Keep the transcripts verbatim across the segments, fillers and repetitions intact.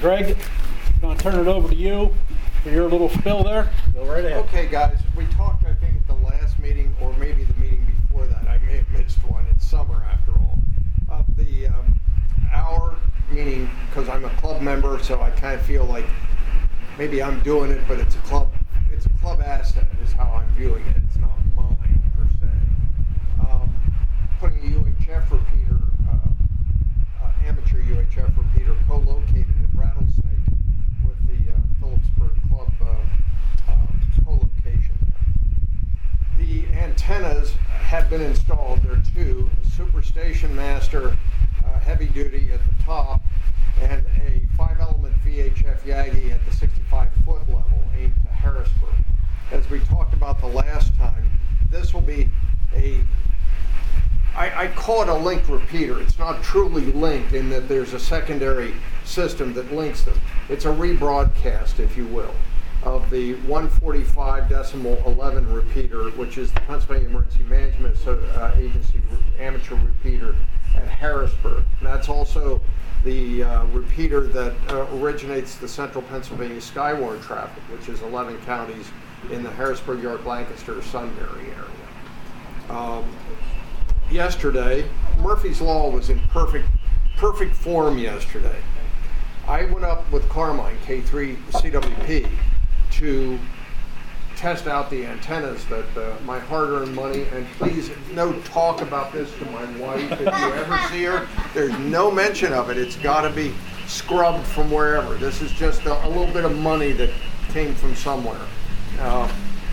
Greg, I'm going to turn it over to you for your little spill there. Go right ahead. Okay, guys, we talked, I think, at the last meeting, or maybe the meeting before that. I may have missed one. It's summer, after all. Of the um, hour, meaning because I'm a club member, so I kind of feel like maybe I'm doing it, but it's a club. It's a club asset, is how I'm viewing it. It's not mine per se. Um, putting a U H F repeater, uh, uh, amateur U H F repeater, co-located at Rattlesnake with the uh, Phillipsburg Club uh, uh, co-location there. The antennas have been installed. There are two: a Superstation Master uh, heavy duty at the top, and a five-element V H F Yagi at the sixty-five foot level, aimed to Harrisburg. As we talked about the last time, this will be a, I, I call it a linked repeater. It's not truly linked in that there's a secondary system that links them. It's a rebroadcast, if you will, of the one forty-five decimal eleven repeater, which is the Pennsylvania Emergency Management uh, Agency amateur repeater at Harrisburg. And that's also the uh, repeater that uh, originates the central Pennsylvania Skywarn traffic, which is eleven counties in the Harrisburg, York, Lancaster, Sunbury area. Um, yesterday, Murphy's Law was in perfect, perfect form yesterday. I went up with Carmine, K three C W P, to test out the antennas that uh, my hard-earned money, and please no talk about this to my wife if you ever see her. There's no mention of it. It's got to be scrubbed from wherever. This is just a, a little bit of money that came from somewhere uh,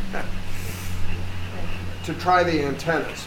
to try the antennas.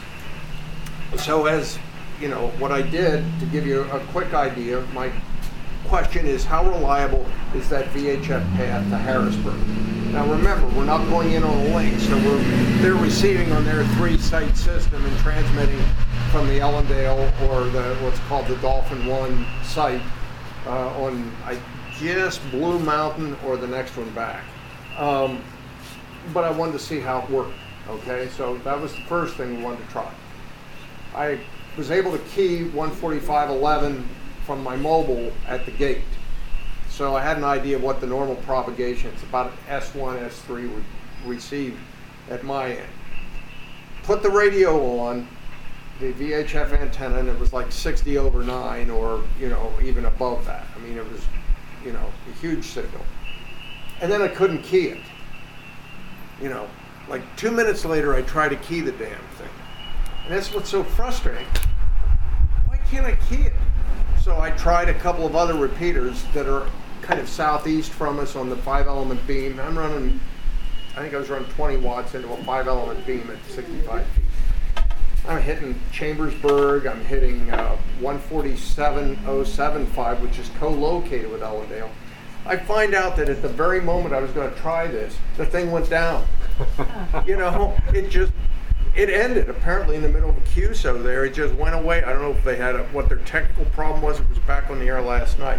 So as you know, what I did, to give you a quick idea, my question is, how reliable is that V H F path to Harrisburg? Now remember, we're not going in on a link, so we're, they're receiving on their three-site system and transmitting from the Ellendale or the what's called the Dolphin One site uh, on, I guess, Blue Mountain or the next one back. Um, but I wanted to see how it worked, okay? So that was the first thing we wanted to try. I was able to key one forty-five eleven from my mobile at the gate. So I had an idea of what the normal propagation is, about an S one, S three would receive at my end. Put the radio on, the V H F antenna, and it was like sixty over nine or, you know, even above that. I mean, it was, you know, a huge signal. And then I couldn't key it. You know, like two minutes later, I tried to key the damn thing. And that's what's so frustrating. Why can't I key it? So I tried a couple of other repeaters that are kind of southeast from us on the five-element beam. I'm running, I think I was running twenty watts into a five-element beam at sixty-five feet. I'm hitting Chambersburg, I'm hitting uh, one forty-seven oh seven five, which is co-located with Ellendale. I find out that at the very moment I was going to try this, the thing went down. You know, it just, it ended apparently in the middle of a Q S O there. It just went away. I don't know if they had a, what their technical problem was. It was back on the air last night.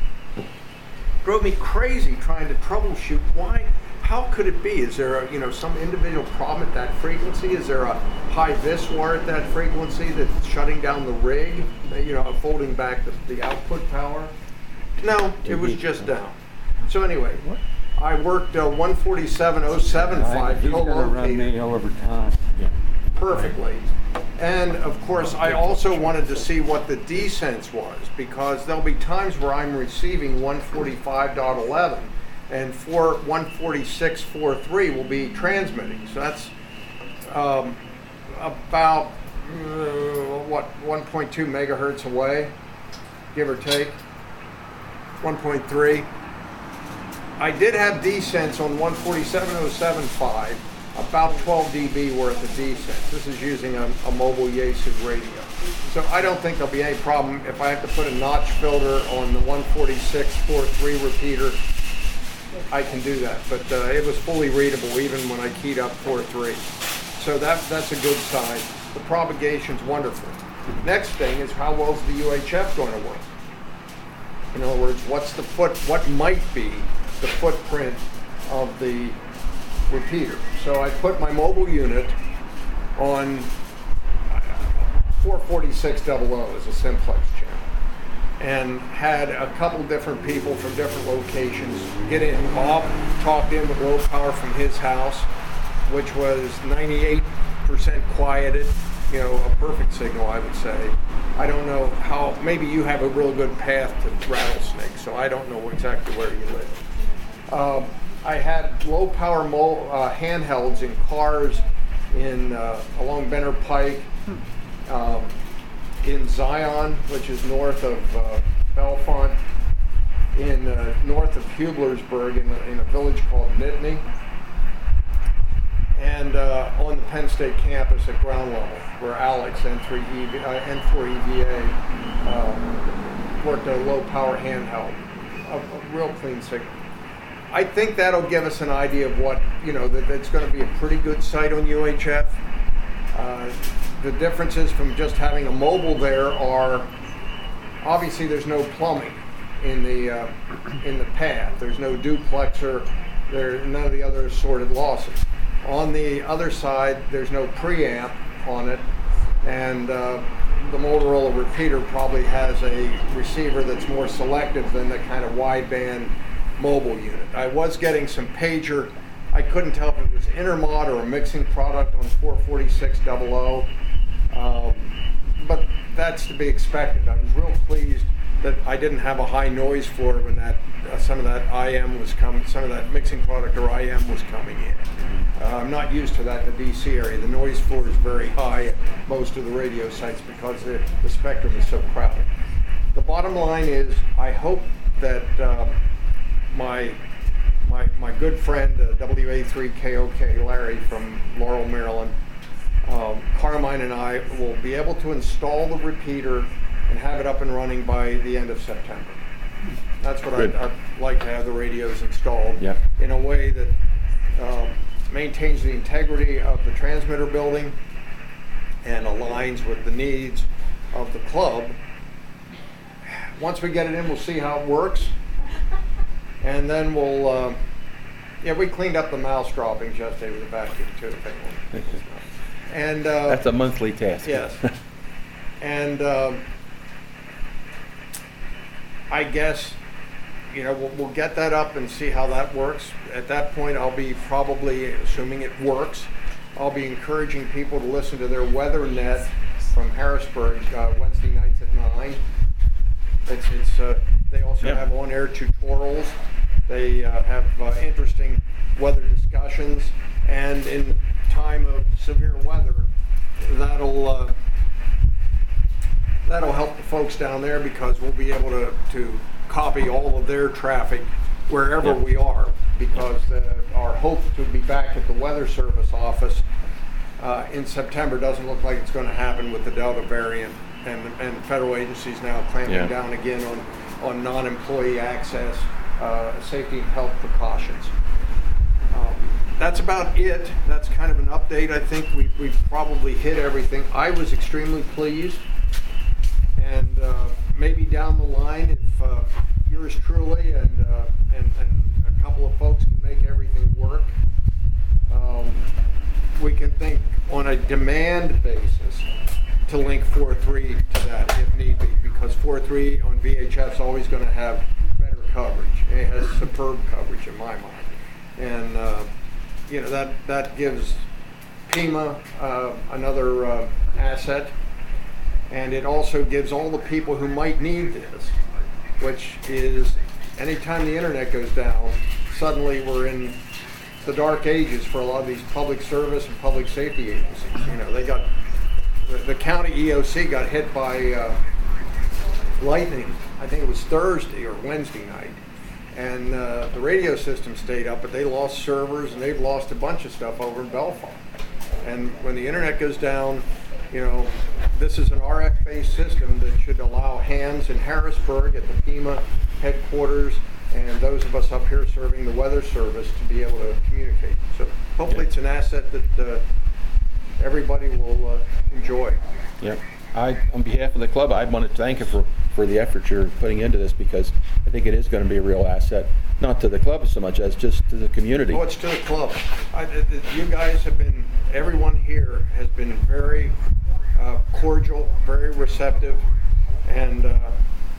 Drove me crazy trying to troubleshoot. Why? How could it be? Is there a, you know, some individual problem at that frequency? Is there a high VisWAR at that frequency that's shutting down the rig? You know, folding back the, the output power? No, it was just down. So anyway, I worked uh, one forty-seven oh seven five He's gonna run me over time. Yeah. Perfectly. And of course, I also wanted to see what the desense was, because there'll be times where I'm receiving one forty-five point eleven and for one forty-six point forty-three will be transmitting. So that's um, about uh, what, one point two megahertz away, give or take, one point three. I did have desense on one forty-seven oh seven five, about twelve decibels worth of desense. This is using a, a mobile Yaesu radio. So I don't think there'll be any problem if I have to put a notch filter on the one forty-six point forty-three repeater. I can do that, but uh, it was fully readable even when I keyed up forty-three. So that, that's a good sign. The propagation's wonderful. Next thing is, how well is the U H F going to work? In other words, what's the foot, what might be the footprint of the repeater? So I put my mobile unit on four forty-six hundred as a simplex channel. and had a couple different people from different locations get in. Bob talked in with low power from his house, which was ninety-eight percent quieted, you know, a perfect signal, I would say. I don't know how, maybe you have a real good path to Rattlesnake, so I don't know exactly where you live. Um, I had low power mo- uh, handhelds in cars in uh, along Benner Pike, um, in Zion, which is north of uh, Bellefonte, in uh, north of Hublersburg in a, in a village called Nittany, and uh, on the Penn State campus at ground level, where Alex, N three E V, uh, N four E V A, uh, worked a low power handheld, a, a real clean signal. I think that'll give us an idea of what, you know, that it's going to be a pretty good site on U H F. Uh, the differences from just having a mobile there are, obviously there's no plumbing in the uh, in the path. There's no duplexer. There none of the other assorted losses. On the other side, there's no preamp on it, and uh, the Motorola repeater probably has a receiver that's more selective than the kind of wideband mobile unit. I was getting some pager. I couldn't tell if it was Intermod or a mixing product on four forty-six double oh, um, but that's to be expected. I was real pleased that I didn't have a high noise floor when that uh, some of that I M was coming, some of that mixing product or I M was coming in. Uh, I'm not used to that in the D C area. The noise floor is very high at most of the radio sites because the, the spectrum is so crowded. The bottom line is, I hope that uh, my my my good friend uh, W A three K O K Larry from Laurel, Maryland, um, Carmine and I will be able to install the repeater and have it up and running by the end of September. That's what I'd, I'd like to have the radios installed, yeah, in a way that um, maintains the integrity of the transmitter building and aligns with the needs of the club. Once we get it in, we'll see how it works, and then we'll, uh, yeah, we cleaned up the mouse droppings yesterday with a vacuum too. And uh, that's a monthly task. Yes. And um, I guess, you know, we'll, we'll get that up and see how that works. At that point, I'll be probably, assuming it works, I'll be encouraging people to listen to their weather net from Harrisburg uh, Wednesday nights at nine. It's, it's, uh, they also yep. have on-air tutorials. They uh, have uh, interesting weather discussions, and in time of severe weather, that'll uh, that'll help the folks down there, because we'll be able to, to copy all of their traffic wherever yep. we are, because uh, our hope to be back at the Weather Service office uh, in September doesn't look like it's going to happen with the Delta variant, and, and federal agencies now clamping yeah. down again on, on non-employee access, uh, safety and health precautions. Um, that's about it. That's kind of an update. I think we, we've probably hit everything. I was extremely pleased, and uh, maybe down the line, if uh, yours truly and, uh, and, and a couple of folks can make everything work, um, we can think on a demand basis to link four three to that if need be, because four three on V H F is always going to have better coverage. It has superb coverage in my mind, and uh, you know, that that gives Pima uh, another uh, asset, and it also gives all the people who might need this, which is anytime the internet goes down, suddenly we're in the dark ages for a lot of these public service and public safety agencies. You know, they got the, the county E O C got hit by uh, lightning. I think it was Thursday or Wednesday night, and uh, the radio system stayed up, but they lost servers and they've lost a bunch of stuff over in Bellefonte. And when the internet goes down, you know, this is an R F-based system that should allow hands in Harrisburg at the Pima headquarters and those of us up here serving the Weather Service to be able to communicate. So hopefully yeah. it's an asset that uh, everybody will uh, enjoy. Yeah. I, on behalf of the club, I want to thank you for, for the effort you're putting into this, because I think it is going to be a real asset, not to the club so much as just to the community. Oh, it's to the club. I, you guys have been, everyone here has been very uh, cordial, very receptive, and uh,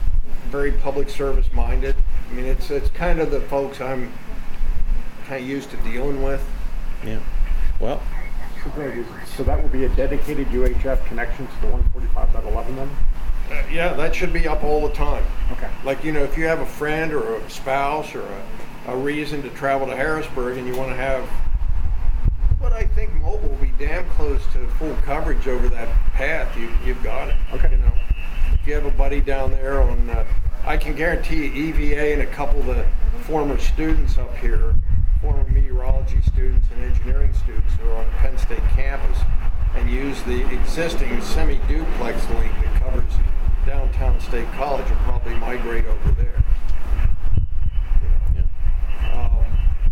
very public service minded. I mean, it's, it's kind of the folks I'm kind of used to dealing with. Yeah. Well, So Greg, is- so that will be a dedicated U H F connection to the one forty-five point eleven then? Uh, yeah, that should be up all the time. Okay. Like, you know, if you have a friend or a spouse or a, a reason to travel to Harrisburg and you want to have, but I think mobile will be damn close to full coverage over that path. You, you've got it. Okay. You know, if you have a buddy down there on, uh, I can guarantee you E V A and a couple of the former students up here, former meteorology students and engineering students who are on the Penn State campus and use the existing semi-duplex link that covers downtown State College will probably migrate over there. You know. yeah. Um,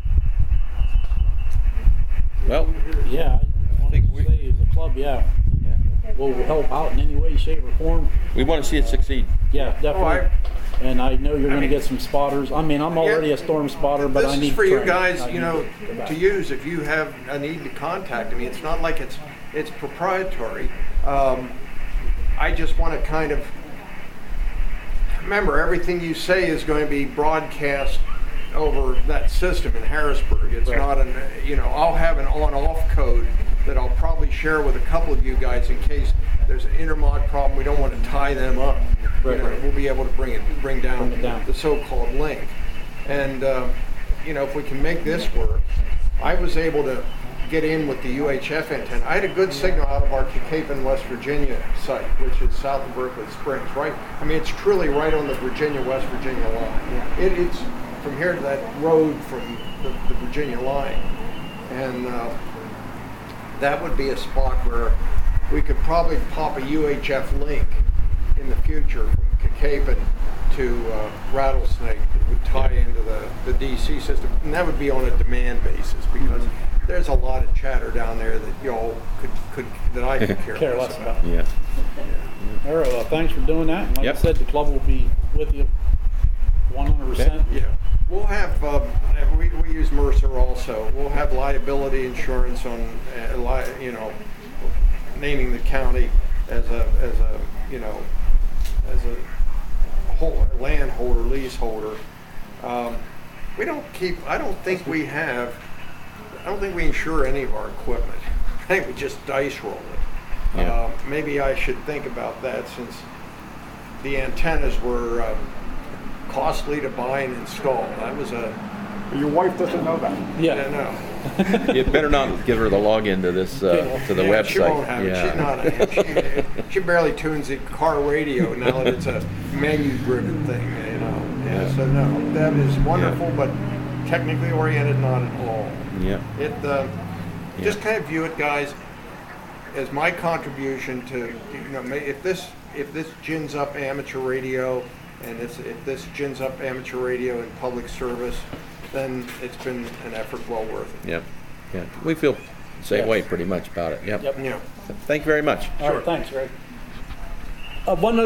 Well, Yeah, I think think we- we, say as a club, yeah, we'll help out in any way, shape, or form. we want to see it succeed. Yeah, Oh, definitely. And I know you're I gonna mean- get some spotters. I mean, I'm already a storm spotter, but I This need is for you training. guys, I you need know, go back. to use if you have a need to contact me. It's not like it's it's proprietary. Um, I just want to kind of remember everything you say is going to be broadcast over that system in Harrisburg. It's Right. not an, you know, I'll have an on-off code that I'll probably share with a couple of you guys in case there's an intermod problem. We don't want to tie them up. Right, You know, right. We'll be able to bring it, bring down, Bring it down. the so-called link. And, um, you know, if we can make this work, I was able to get in with the U H F antenna. I had a good signal out of our Cacapen, West Virginia site, which is south of Berkeley Springs, right? I mean, it's truly right on the Virginia-West Virginia line. It, it's from here to that road from the, the Virginia line. And uh, that would be a spot where we could probably pop a U H F link in the future from Cacapen to uh, Rattlesnake that would tie into the, the D C system. And that would be on a demand basis because there's a lot of chatter down there that y'all could, could that I could care, Care less about. Yeah. All right, well, thanks for doing that. And like Yep. I said, the club will be with you one hundred percent. Yeah, we'll have, um, we, we use Mercer also. We'll have liability insurance on, uh, li- you know, naming the county as a, as a, you know, as a whole landholder, leaseholder. Um, we don't keep, I don't think we have, I don't think we insure any of our equipment. I think we just dice roll it. Yeah. Uh, maybe I should think about that since the antennas were um, costly to buy and install. That was a, Your wife doesn't know that. yeah, Yeah. no. You better not give her the login to this, uh, to the Yeah, website. She won't have it. She's not a, she, she barely tunes the car radio now that it's a menu-driven thing, you know. Yeah, Yeah. so no, that is wonderful, but technically oriented, not at all. Yeah. It, uh, Yeah. just kind of view it, guys, as my contribution to, you know, ma- if this, if this gins up amateur radio, and it's, if this gins up amateur radio in public service, then it's been an effort well worth it. Yeah. Yeah. We feel the same Yes. way pretty much about it. Yep. Yep. Yeah. Thank you very much. All right, thanks, Greg. Uh, one